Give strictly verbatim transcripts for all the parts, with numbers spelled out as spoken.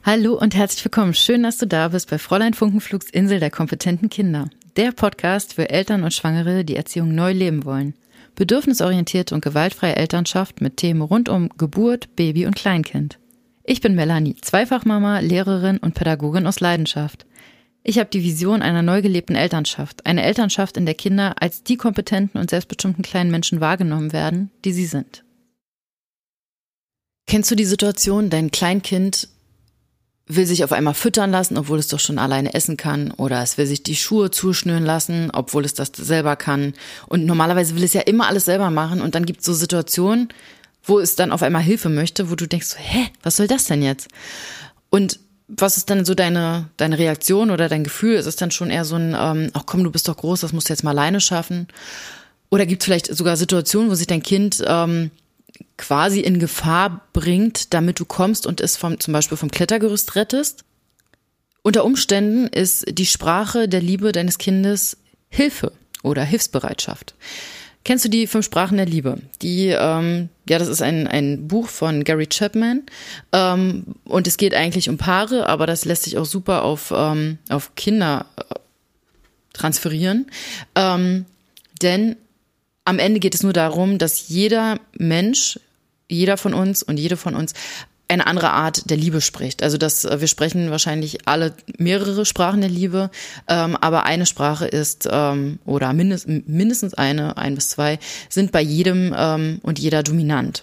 Hallo und herzlich willkommen. Schön, dass du da bist bei Fräulein Funkenflugs Insel der kompetenten Kinder. Der Podcast für Eltern und Schwangere, die Erziehung neu leben wollen. Bedürfnisorientierte und gewaltfreie Elternschaft mit Themen rund um Geburt, Baby und Kleinkind. Ich bin Melanie, Zweifachmama, Lehrerin und Pädagogin aus Leidenschaft. Ich habe die Vision einer neu gelebten Elternschaft. Eine Elternschaft, in der Kinder als die kompetenten und selbstbestimmten kleinen Menschen wahrgenommen werden, die sie sind. Kennst du die Situation, dein Kleinkind will sich auf einmal füttern lassen, obwohl es doch schon alleine essen kann, oder es will sich die Schuhe zuschnüren lassen, obwohl es das selber kann. Und normalerweise will es ja immer alles selber machen und dann gibt es so Situationen, wo es dann auf einmal Hilfe möchte, wo du denkst, so, hä, was soll das denn jetzt? Und was ist dann so deine deine Reaktion oder dein Gefühl? Ist es dann schon eher so ein, ähm, ach komm, du bist doch groß, das musst du jetzt mal alleine schaffen? Oder gibt es vielleicht sogar Situationen, wo sich dein Kind ähm, quasi in Gefahr bringt, damit du kommst und es vom, zum Beispiel vom Klettergerüst rettest? Unter Umständen ist die Sprache der Liebe deines Kindes Hilfe oder Hilfsbereitschaft. Kennst du die fünf Sprachen der Liebe? Die, ähm, ja, das ist ein ein Buch von Gary Chapman ähm, und es geht eigentlich um Paare, aber das lässt sich auch super auf ähm, auf Kinder äh, transferieren, ähm, denn am Ende geht es nur darum, dass jeder Mensch, jeder von uns und jede von uns eine andere Art der Liebe spricht. Also dass wir sprechen wahrscheinlich alle mehrere Sprachen der Liebe, ähm, aber eine Sprache ist, ähm, oder mindest, mindestens eine, ein bis zwei, sind bei jedem ähm, und jeder dominant.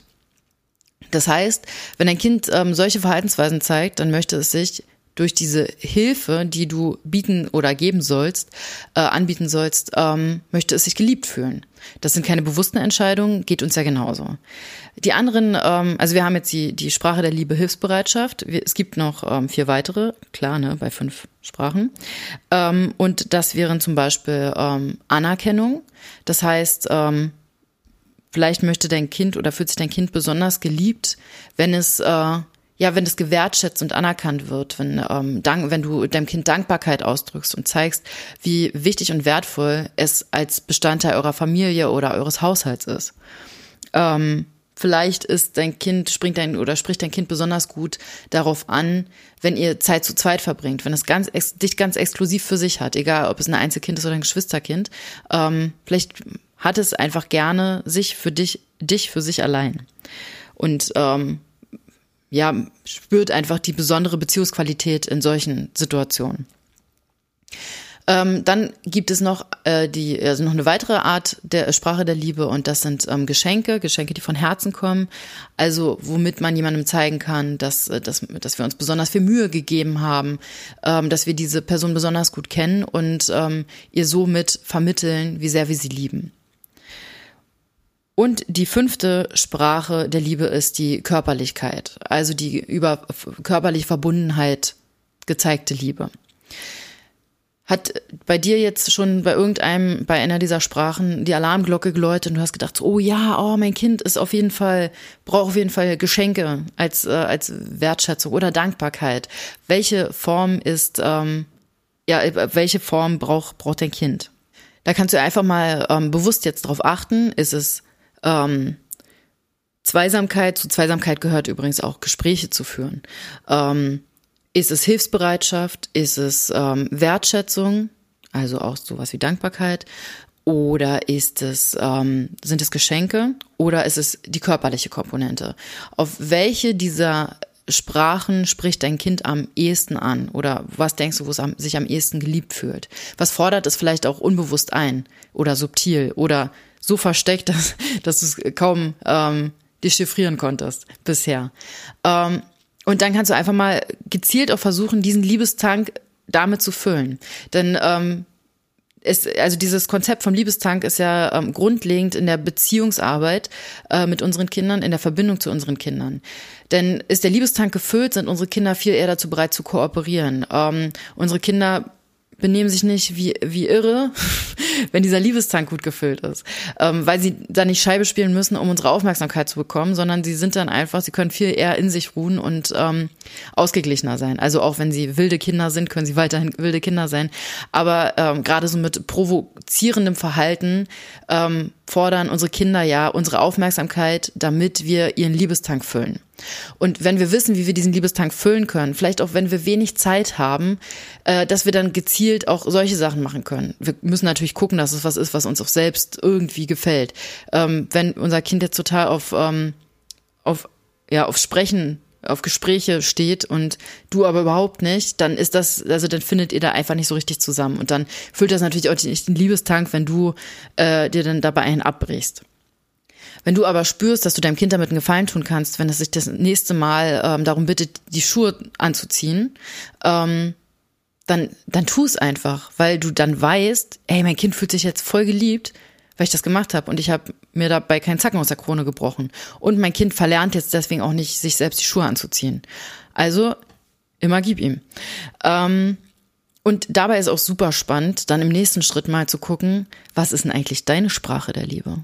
Das heißt, wenn ein Kind ähm, solche Verhaltensweisen zeigt, dann möchte es sich durch diese Hilfe, die du bieten oder geben sollst, äh, anbieten sollst, ähm, möchte es sich geliebt fühlen. Das sind keine bewussten Entscheidungen, geht uns ja genauso. Die anderen, ähm, also wir haben jetzt die die Sprache der Liebe, Hilfsbereitschaft. Wir, es gibt noch ähm, vier weitere, klar, ne, bei fünf Sprachen. Ähm, und das wären zum Beispiel ähm, Anerkennung. Das heißt, ähm, vielleicht möchte dein Kind oder fühlt sich dein Kind besonders geliebt, wenn es äh, Ja, wenn es gewertschätzt und anerkannt wird, wenn ähm, dank, wenn du deinem Kind Dankbarkeit ausdrückst und zeigst, wie wichtig und wertvoll es als Bestandteil eurer Familie oder eures Haushalts ist. Ähm, vielleicht ist dein Kind, springt dein oder spricht dein Kind besonders gut darauf an, wenn ihr Zeit zu zweit verbringt, wenn es ganz dich ganz exklusiv für sich hat, egal ob es ein Einzelkind ist oder ein Geschwisterkind. Ähm, vielleicht hat es einfach gerne sich für dich, dich für sich allein. Und ähm, ja, spürt einfach die besondere Beziehungsqualität in solchen Situationen. Ähm, dann gibt es noch äh, die, also noch eine weitere Art der Sprache der Liebe und das sind ähm, Geschenke, Geschenke, die von Herzen kommen, also womit man jemandem zeigen kann, dass, dass, dass wir uns besonders viel Mühe gegeben haben, ähm, dass wir diese Person besonders gut kennen und ähm, ihr somit vermitteln, wie sehr wir sie lieben. Und die fünfte Sprache der Liebe ist die Körperlichkeit, also die über körperliche Verbundenheit gezeigte Liebe. Hat bei dir jetzt schon bei irgendeinem, bei einer dieser Sprachen die Alarmglocke geläutet und du hast gedacht, oh ja, oh, mein Kind ist auf jeden Fall, braucht auf jeden Fall Geschenke als, äh, als Wertschätzung oder Dankbarkeit. Welche Form ist, ähm, ja, welche Form braucht, braucht dein Kind? Da kannst du einfach mal ähm, bewusst jetzt drauf achten, ist es Ähm, Zweisamkeit, zu Zweisamkeit gehört übrigens auch Gespräche zu führen. Ähm, ist es Hilfsbereitschaft? Ist es ähm, Wertschätzung? Also auch sowas wie Dankbarkeit? Oder ist es, ähm, sind es Geschenke? Oder ist es die körperliche Komponente? Auf welche dieser Sprachen spricht dein Kind am ehesten an? Oder was denkst du, wo es am, sich am ehesten geliebt fühlt? Was fordert es vielleicht auch unbewusst ein? Oder subtil? Oder so versteckt, dass, dass du es kaum ähm, dechiffrieren konntest bisher. Ähm, und dann kannst du einfach mal gezielt auch versuchen, diesen Liebestank damit zu füllen. Denn ähm, es, also dieses Konzept vom Liebestank ist ja ähm, grundlegend in der Beziehungsarbeit äh, mit unseren Kindern, in der Verbindung zu unseren Kindern. Denn ist der Liebestank gefüllt, sind unsere Kinder viel eher dazu bereit zu kooperieren. Ähm, unsere Kinder benehmen sich nicht wie wie irre, wenn dieser Liebestank gut gefüllt ist, ähm, weil sie dann nicht Scheibe spielen müssen, um unsere Aufmerksamkeit zu bekommen, sondern sie sind dann einfach, sie können viel eher in sich ruhen und ähm, ausgeglichener sein. Also auch wenn sie wilde Kinder sind, können sie weiterhin wilde Kinder sein. Aber ähm, gerade so mit provozierendem Verhalten ähm, fordern unsere Kinder ja unsere Aufmerksamkeit, damit wir ihren Liebestank füllen. Und wenn wir wissen, wie wir diesen Liebestank füllen können, vielleicht auch wenn wir wenig Zeit haben, äh, dass wir dann gezielt auch solche Sachen machen können. Wir müssen natürlich gucken, dass es was ist, was uns auch selbst irgendwie gefällt. Ähm, wenn unser Kind jetzt total auf, ähm, auf, ja, auf Sprechen, auf Gespräche steht und du aber überhaupt nicht, dann ist das, also dann findet ihr da einfach nicht so richtig zusammen. Und dann füllt das natürlich auch nicht den Liebestank, wenn du äh, dir dann dabei einen abbrichst. Wenn du aber spürst, dass du deinem Kind damit einen Gefallen tun kannst, wenn es sich das nächste Mal ähm, darum bittet, die Schuhe anzuziehen, ähm, dann, dann tu es einfach, weil du dann weißt, ey, mein Kind fühlt sich jetzt voll geliebt, weil ich das gemacht habe und ich habe mir dabei keinen Zacken aus der Krone gebrochen. Und mein Kind verlernt jetzt deswegen auch nicht, sich selbst die Schuhe anzuziehen. Also immer gib ihm. Ähm, und dabei ist auch super spannend, dann im nächsten Schritt mal zu gucken, was ist denn eigentlich deine Sprache der Liebe?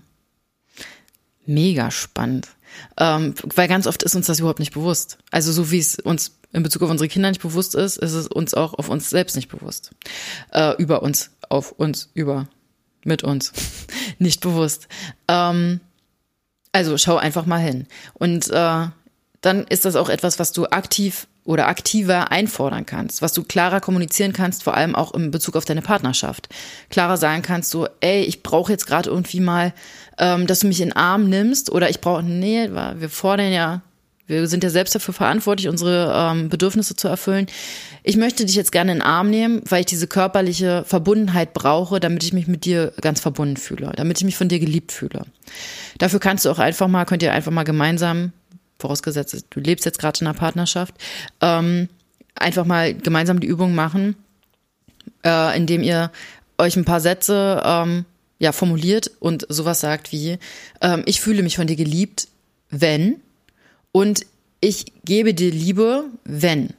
Mega spannend. Ähm, weil ganz oft ist uns das überhaupt nicht bewusst. Also so wie es uns in Bezug auf unsere Kinder nicht bewusst ist, ist es uns auch auf uns selbst nicht bewusst. Äh, über uns, auf uns, über mit uns. Nicht bewusst. Ähm, also schau einfach mal hin. Und äh, dann ist das auch etwas, was du aktiv oder aktiver einfordern kannst, was du klarer kommunizieren kannst, vor allem auch in Bezug auf deine Partnerschaft. Klarer sagen kannst so, ey, ich brauche jetzt gerade irgendwie mal, ähm, dass du mich in den Arm nimmst oder ich brauche, nee, wir fordern ja, wir sind ja selbst dafür verantwortlich, unsere ähm, Bedürfnisse zu erfüllen. Ich möchte dich jetzt gerne in den Arm nehmen, weil ich diese körperliche Verbundenheit brauche, damit ich mich mit dir ganz verbunden fühle, damit ich mich von dir geliebt fühle. Dafür kannst du auch einfach mal, könnt ihr einfach mal gemeinsam, vorausgesetzt, du lebst jetzt gerade in einer Partnerschaft, ähm, einfach mal gemeinsam die Übung machen, äh, indem ihr euch ein paar Sätze ähm, ja formuliert und sowas sagt wie, ähm, ich fühle mich von dir geliebt, wenn, und ich gebe dir Liebe, wenn.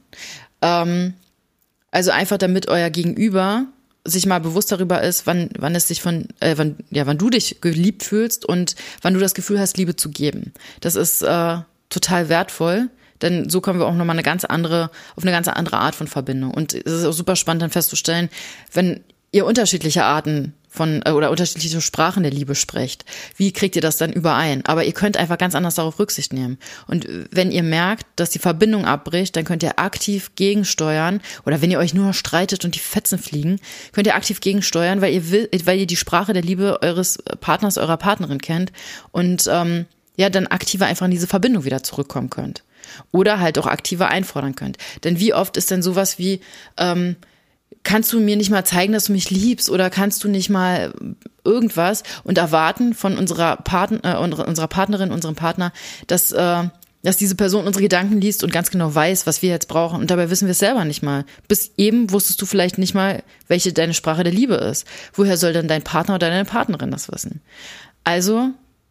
Ähm, also einfach, damit euer Gegenüber sich mal bewusst darüber ist, wann wann es sich von äh, wann ja wann du dich geliebt fühlst und wann du das Gefühl hast, Liebe zu geben. Das ist äh, total wertvoll, denn so kommen wir auch nochmal eine ganz andere auf eine ganz andere Art von Verbindung. Und es ist auch super spannend dann festzustellen, wenn ihr unterschiedliche Arten von oder unterschiedliche Sprachen der Liebe sprecht, wie kriegt ihr das dann überein? Aber ihr könnt einfach ganz anders darauf Rücksicht nehmen. Und wenn ihr merkt, dass die Verbindung abbricht, dann könnt ihr aktiv gegensteuern. Oder wenn ihr euch nur streitet und die Fetzen fliegen, könnt ihr aktiv gegensteuern, weil ihr will, weil ihr die Sprache der Liebe eures Partners, eurer Partnerin kennt und ähm, ja dann aktiver einfach in diese Verbindung wieder zurückkommen könnt. Oder halt auch aktiver einfordern könnt. Denn wie oft ist denn sowas wie ähm, kannst du mir nicht mal zeigen, dass du mich liebst, oder kannst du nicht mal irgendwas und erwarten von unserer Partner, äh, unserer Partnerin, unserem Partner, dass, äh, dass diese Person unsere Gedanken liest und ganz genau weiß, was wir jetzt brauchen. Und dabei wissen wir es selber nicht mal. Bis eben wusstest du vielleicht nicht mal, welche deine Sprache der Liebe ist. Woher soll denn dein Partner oder deine Partnerin das wissen? Also,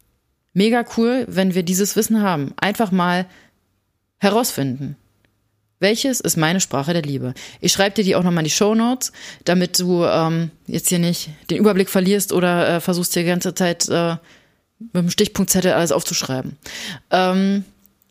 mega cool, wenn wir dieses Wissen haben. Einfach mal herausfinden. Welches ist meine Sprache der Liebe? Ich schreibe dir die auch nochmal in die Shownotes, damit du ähm, jetzt hier nicht den Überblick verlierst oder äh, versuchst dir die ganze Zeit äh, mit dem Stichpunktzettel alles aufzuschreiben. Ähm,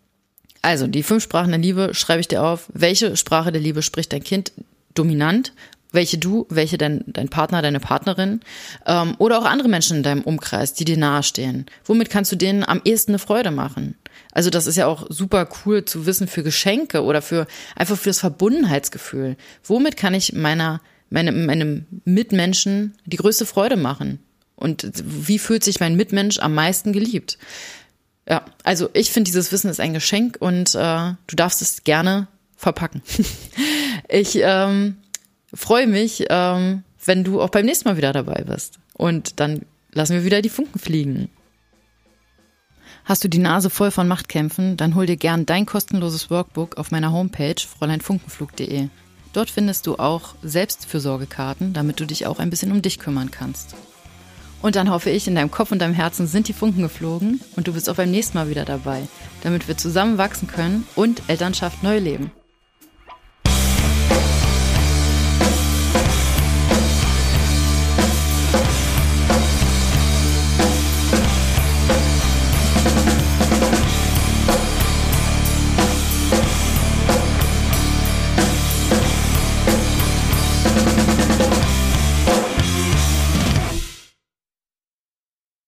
also, die fünf Sprachen der Liebe schreibe ich dir auf. Welche Sprache der Liebe spricht dein Kind dominant? Welche du, welche dein, dein Partner, deine Partnerin ähm, oder auch andere Menschen in deinem Umkreis, die dir nahestehen. Womit kannst du denen am ehesten eine Freude machen? Also das ist ja auch super cool zu wissen für Geschenke oder für einfach für das Verbundenheitsgefühl. Womit kann ich meiner, meine, meinem Mitmenschen die größte Freude machen? Und wie fühlt sich mein Mitmensch am meisten geliebt? Ja, also ich finde, dieses Wissen ist ein Geschenk und äh, du darfst es gerne verpacken. Ich ähm, freue mich, ähm, wenn du auch beim nächsten Mal wieder dabei bist. Und dann lassen wir wieder die Funken fliegen. Hast du die Nase voll von Machtkämpfen, dann hol dir gern dein kostenloses Workbook auf meiner Homepage fräulein funkenflug punkt de. Dort findest du auch Selbstfürsorgekarten, damit du dich auch ein bisschen um dich kümmern kannst. Und dann hoffe ich, in deinem Kopf und deinem Herzen sind die Funken geflogen und du bist auch beim nächsten Mal wieder dabei, damit wir zusammen wachsen können und Elternschaft neu leben.